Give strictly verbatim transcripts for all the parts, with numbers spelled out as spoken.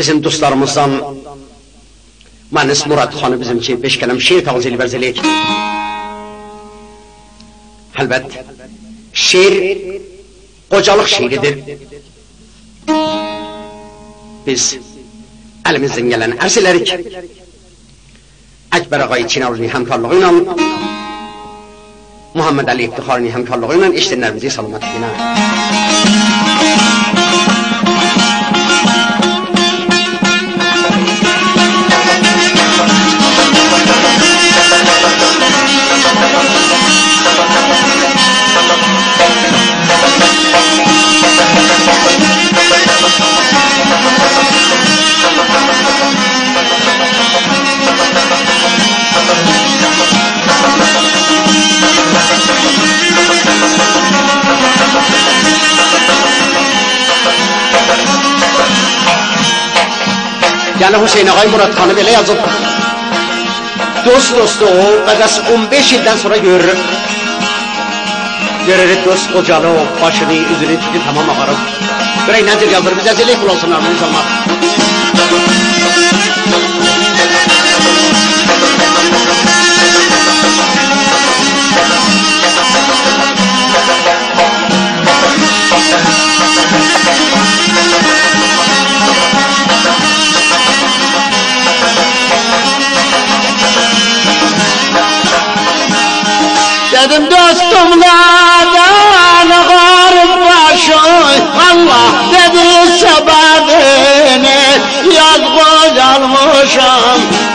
bizim dostlarımızdan Manis Murad xanı bizimki beş kələm şeir tağzili bərzəliyik. Əlbət, şeir qocalıq şeiridir. Biz əlimizdən gələn ərz elərik. Əkbər ağay Çinavlının həmkarlığı ilə, Muhammed Ali İftixarının həmkarlığı ilə eşitənlərimizi salamatlıqına. Yani Hüseyin Ağay Murat Xanı belə yazıb. Dost dostu o, qədəs on beş ildən sonra görürük. Görürük dost qocalı o, başını, üzünü tükü tamam ağarıb. Görək nədir yazır, biz əzəlik bulasın armeniz olmaq. Dedim dostumlardan garip başoy Allah dedi sebebini yaz kocalmışam.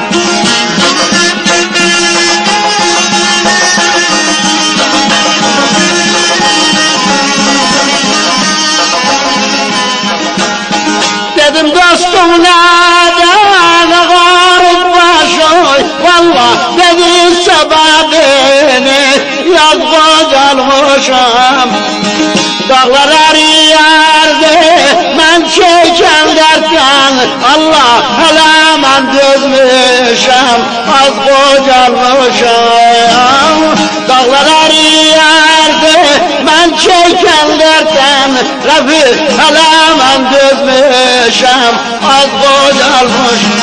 Dedim dostumlardan garip başoy Allah dedi sebebini yaz kocalmışam. Dağlar eriyerdi ben çeken derken Allah hele ben dözmüşem az kocalmışam. Dağlar eriyerdi ben çeken derken Refik hele ben dözmüşem az kocalmışam.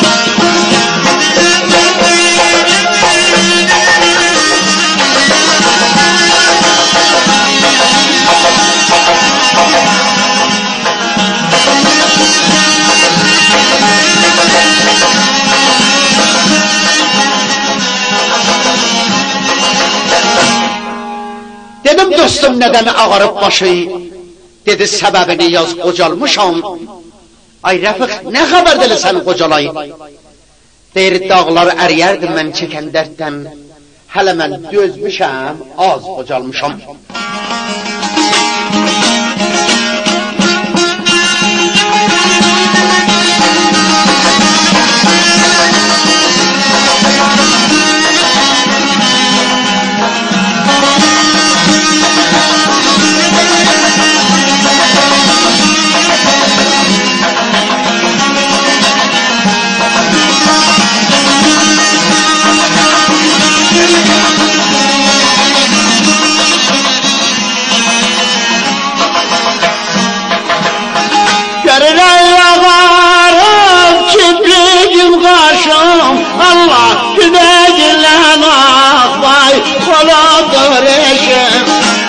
Dedim dostum neden ağarıp başı, dedi sebebini yaz kocalmışam. Ay Refik ne haber deli sen kocalay? Deyir dağlar eriyerdim ben çeken dertten, hele ben dözmüşem az kocalmışam. Allah güneşlen akbay koladır eşim.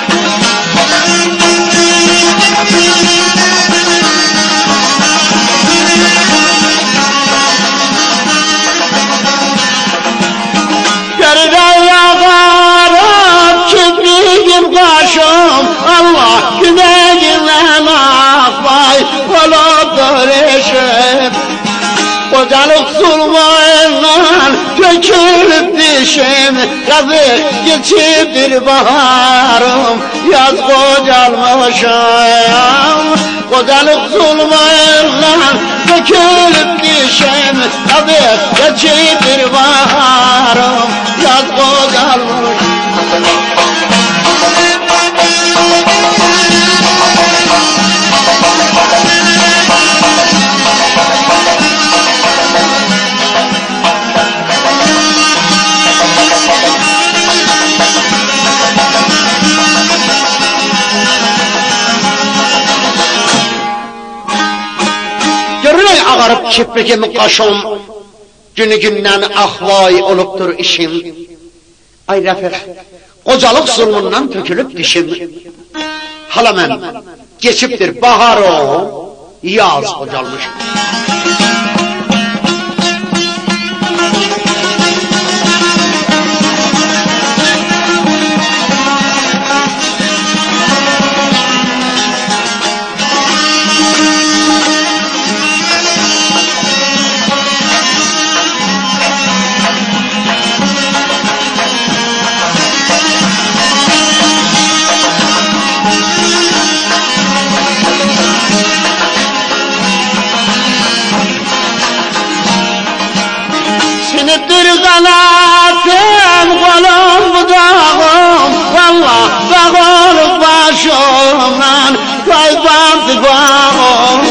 Geride yakarım kibriğim kaşım Allah güneşlen akbay koladır eşim. Kocalık zulmuyla dökülüp dişim Refik geçip bir baharım yaz kocalmışam. Kocalık zulmuyla dökülüp dişim Refik geçip bir baharım yaz kocalmışam. ağarıp kiprigim kaşım, günü gündən ahvay olubdur işim. Ay Rəfiq, qocalık zulmundan tökülüp dişim. Hala mən geçipdir bahar o, yaz qocalmışım. Bir kanatım, kolum budağım, vallah dağılıp başımdan kaybandı bağım.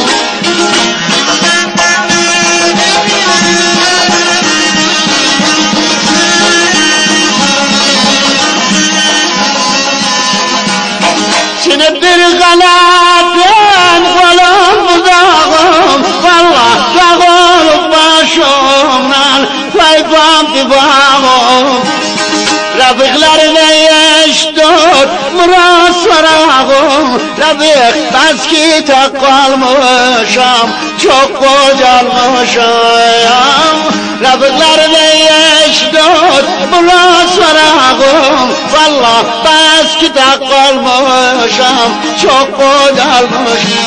Şimdi bir kanatım, kolum budağım, vallah dağılıp başımdan kaybandı bağım. Rafiqlerine yeştur murat sarağım. Rafik bas ki tek kalmışam, çok kocalmışam. Rafiqlerine yeştur murat sarağım. Vallah bas ki tek kalmışam, çok kocalmışam.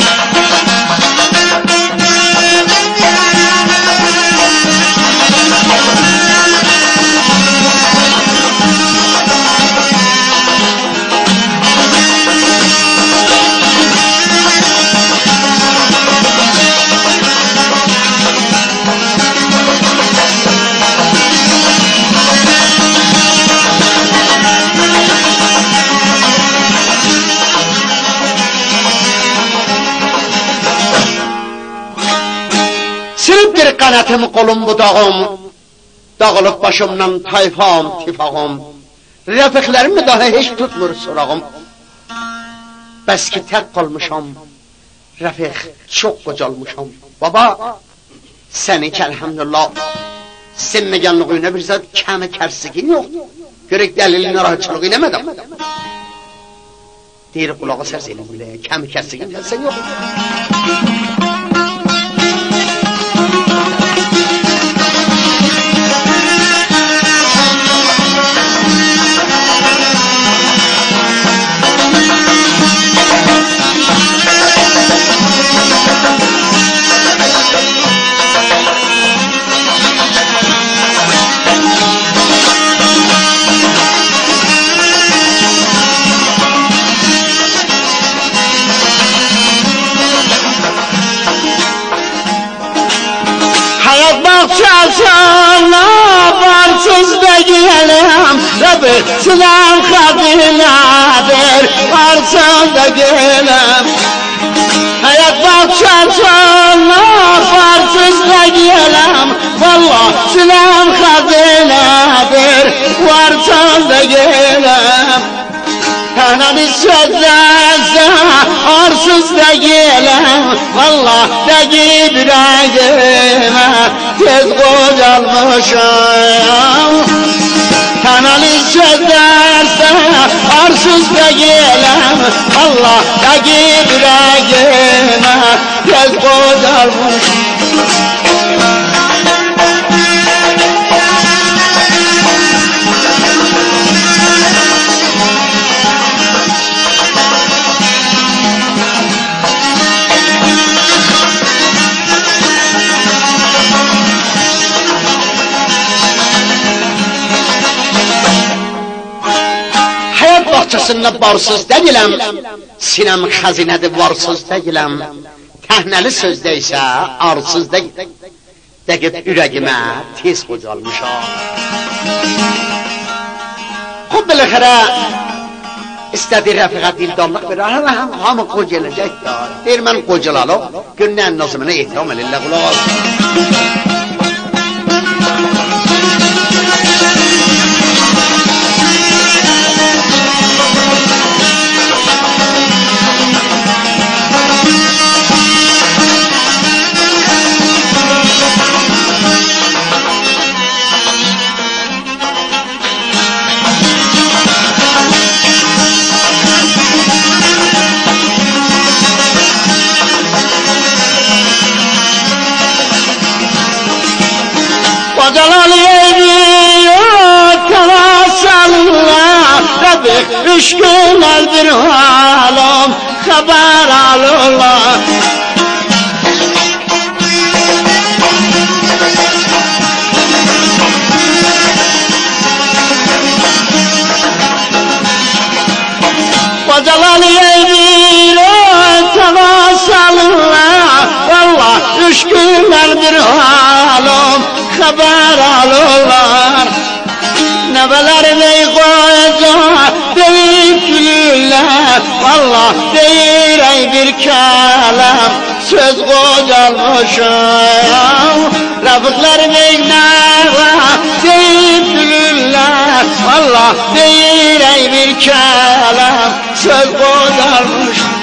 Bir kanatım, kolum budağım, dağılıp başımdan tayfam, tifağım. Rafiqlerimi daha hiç tutmur sorağım. Bəs ki tek kalmışam, Rafiq çok kocalmışam. Baba, seninki elhamdülillah, sinmegenliğine bir zat kemi kersikin yok. Görek delilini rahatçılık inemedim. Deyir kulağı serselim bile, kemi kersikin dersen yok. Bahçasına varsız da gelem, Rabbi sinan kabiladır, varsız da gelem. Hayat bahçasına varsız da gelem, vallah sinan kabiladır, varsız da gelem. Kananı sözlerse arsız da gelem, vallah da gibragime tez kocalmışım. Kananı sözlerse arsız da gelem, vallah da gibragime tez kocalmışım. Bahçesinde barsız değilim, sinem hazinede varsız değilim. Tehneli sözdeyse arsız değilim. Degip yüreğime tez kocalmışam. Xub bilxire istedi Rafiq'a dildarlık verir, hem hamı kocalayacak da. Deyir ben kocalalım, günden nazımına ihtiram elinle kulak al. düşkünler bir halam haber alırlar. Kocalar yeğeniyle tavasalırlar. Valla düşkünler bir halam haber alırlar. Nebeler ney koyacak deyip gülürler. Valla değil ey bir kelam söz kocalmışım. Rafıklar ney neva deyip gülürler. Valla değil ey bir kelam söz kocalmışım.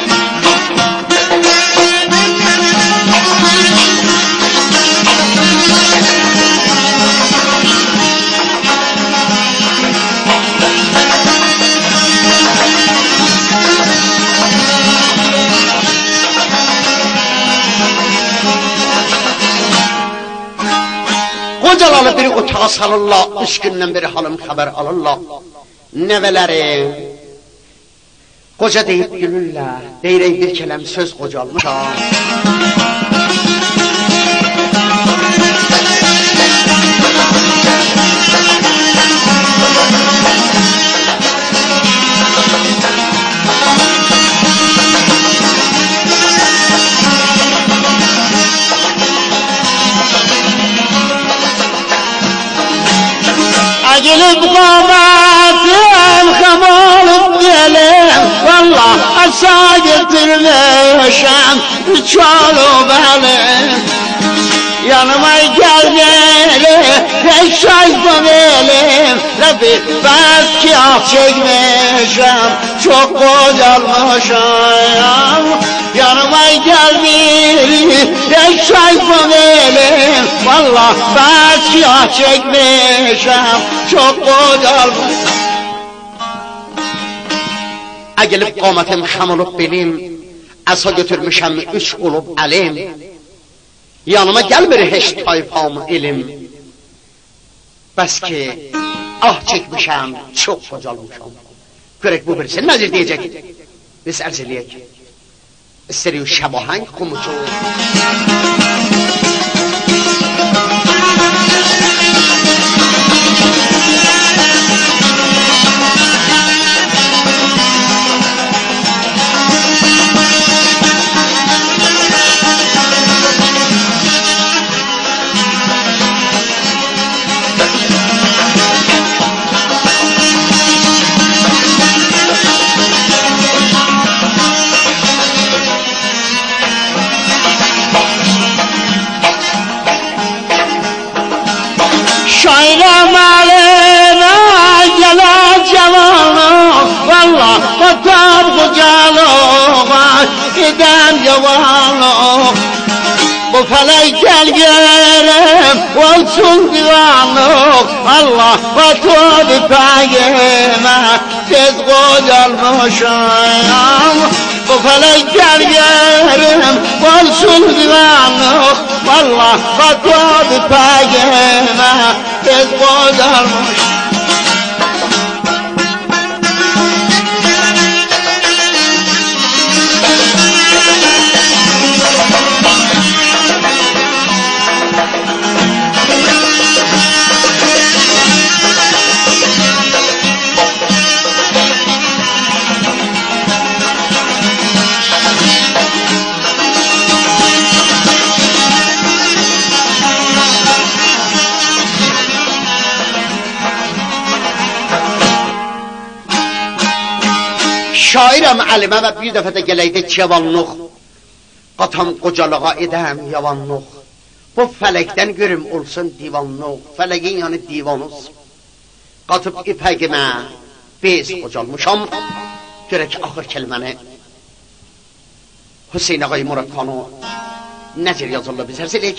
Kocalarla biri otağa salırlar, üç günden beri halım haber alırlar. Neveleri koca deyip gülürler, değirey bir kelem söz kocalmış. Gelip kabahatım ham olup gelim. Valla aşağı getirmişim üç olup elim. Yanıma gel beni tek şaşma benim. Rabbi belki ah çekmişim çok kocalmışım. Yanıma gel beni tek şaşma benim. Valla belki ah çekmişim çok kocalmışım. A gelip komatim ham olup benim. Asa götürmüşem üç olup elim. Yanıma gel bir hiç tayfam ilim. Bes ki ah çekmişem çok kocalmışım. Görek bu birisi nedir diyecek. Biz erzeleyek. İsteriyor şabahank kumucu. Şairem aleme gele cevanım. Valla batar kocalığa giden yavanım. Bu felek gel gelem olsun divanım. Allah batar peyime tez kocalmışım. Bu felek gel gelem olsun divanım. Valla batar peyime tez kocalmışım. Şairem elime ve bir defede geleydi cevanlıq. Qatam qocalığa edəm yavanlıq. Bu felekten görüm olsun divanlıq. Feleğin yanı divanız. Qatıp ipəqimə bez qocalmışam. Görək axır kelməni Hüseyin Ağay Murad Xanı necir yazırlar biz herseliyik.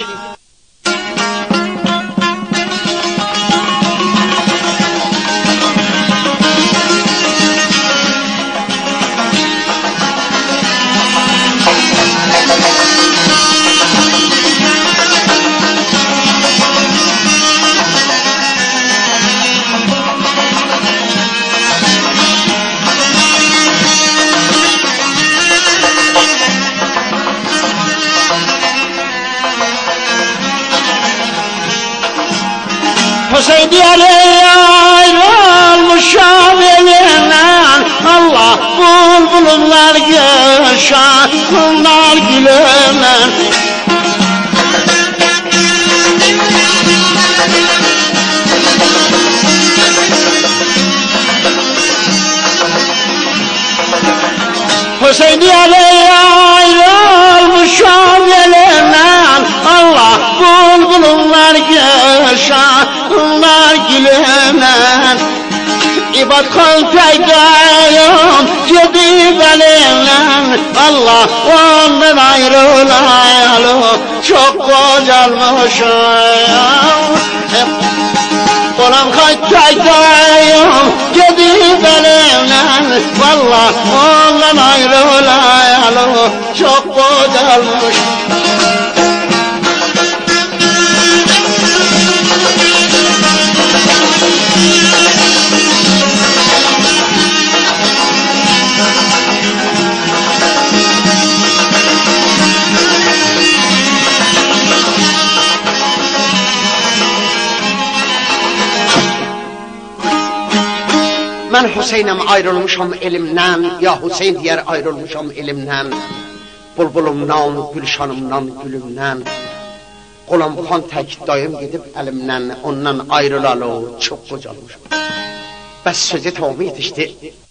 Hüseyin ayrılmışam elinden Allah bulbullar yaşa bunlar gülenler Hüseyin ayrılmışam elinden Allah bulbullar yaşa bunlar gülenler İbad kalkaydayım gidip elimden Allah ondan ayrılayalı çok kocalmışım Olan kalkaydayım gidip elimden Allah ondan ayrılayalı çok kocalmışım Ben Hüseyin'im ayrılmışam elimden ya Hüseyin diyer ayrılmışam elimden bulbulumdan gülşanımdan gülümden Qolam kan tek dayım gidip elimden ondan ayrılalı çok kocalmışam Bəs sözü tamamı yetişti